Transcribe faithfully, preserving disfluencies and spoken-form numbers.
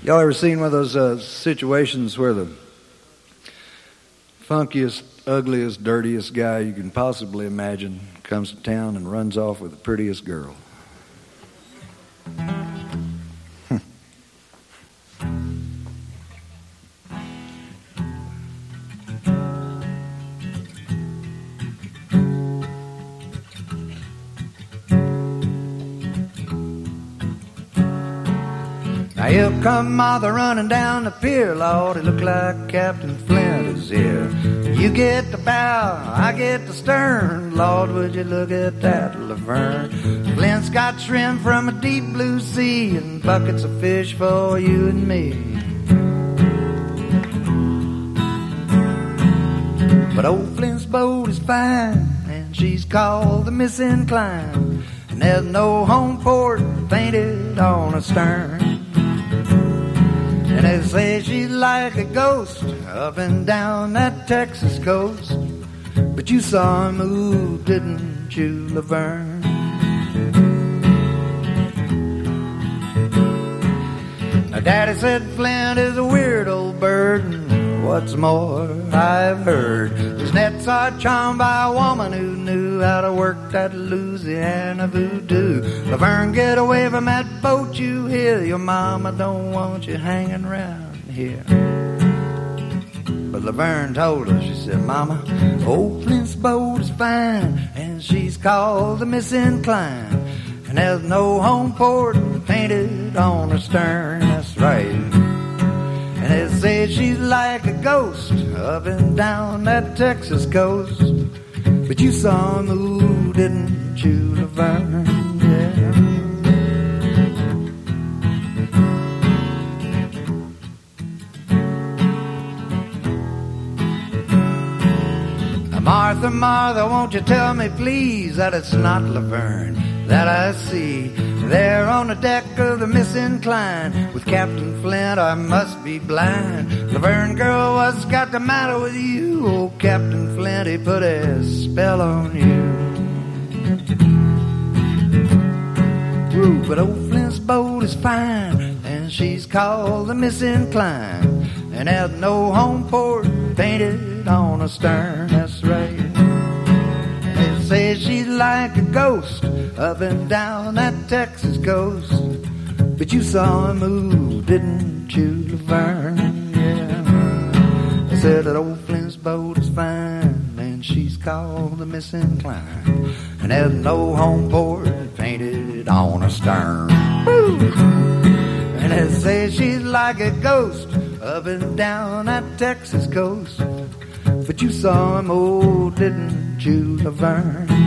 Y'all ever seen one of those uh, situations where the funkiest, ugliest, dirtiest guy you can possibly imagine comes to town and runs off with the prettiest girl? Now here come Martha running down the pier, Lord, it looked like Captain Flint is here. You get the bow, I get the stern, Lord, would you look at that, Laverne? Flint's got shrimp from a deep blue sea and buckets of fish for you and me. But old Flint's boat is fine, and she's called the Miss Incline, and there's no home port painted on her stern. And they say she's like a ghost up and down that Texas coast. But you saw him move, didn't you, Laverne? Now Daddy said Flint is a weird old bird, and what's more, I've heard his nets are charmed by a woman who knew how to work that Louisiana voodoo. Laverne, get away from that boat, you hear? Your mama don't want you hanging around here. But Laverne told her, she said, Mama, old Flint's boat is fine, and she's called the Miss Incline, and there's no home port painted on her stern, that's right. And they say she's like a ghost up and down that Texas coast. But you saw him move, didn't you, Laverne? Yeah. Now, Martha, Martha, won't you tell me, please, that it's not Laverne that I see there on the deck of the Miss Incline with Captain Flint? I must be blind. Laverne, girl, what's got the matter with you? Oh, Captain Flint, he put a spell on you. Woo, but old Flint's boat is fine, and she's called the Miss Incline, and there's no home port painted on her stern, that's right. They say she's like a ghost up and down that Texas coast. But you saw him move, didn't you, Laverne? Yeah. They said that old Flint's boat is fine, and she's called the Miss Incline, and there's no home port painted on her stern. Woo! And they say she's like a ghost up and down that Texas coast. But you saw him, oh, didn't you, Laverne?